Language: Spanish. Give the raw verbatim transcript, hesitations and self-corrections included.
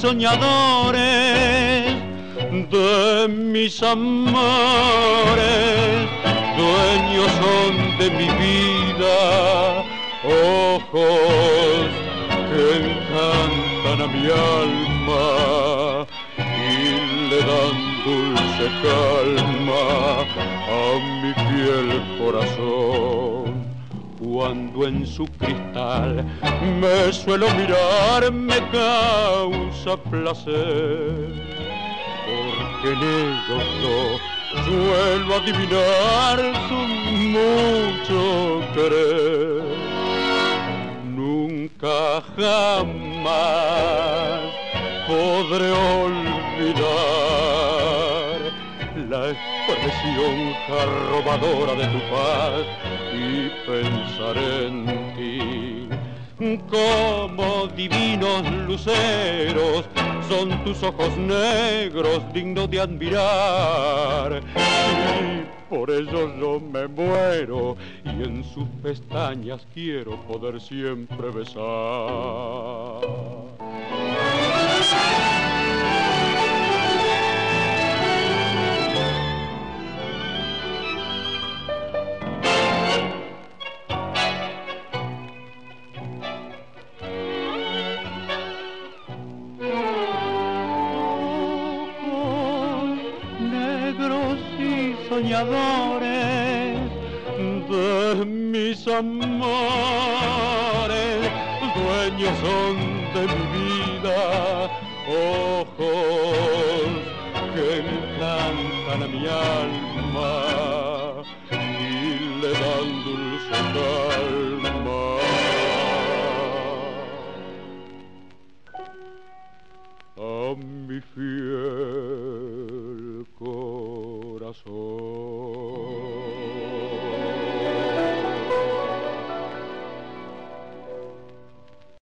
soñadores de mis amores, dueños son de mi vida, ojos que encantan a mi alma y le dan dulce calma a mi fiel corazón. Cuando en su cristal me suelo mirar, me causa placer, porque en ellos yo suelo adivinar su mucho querer. Nunca jamás podré olvidar la expresión arrobadora de tu paz y pensar en ti. Como divinos luceros son tus ojos negros dignos de admirar, y por ello yo me muero y en sus pestañas quiero poder siempre besar. Soñadores de mis amores, dueños son de mi vida, ojos que encantan a mi alma y le dan dulce calma a mi fiel corazón.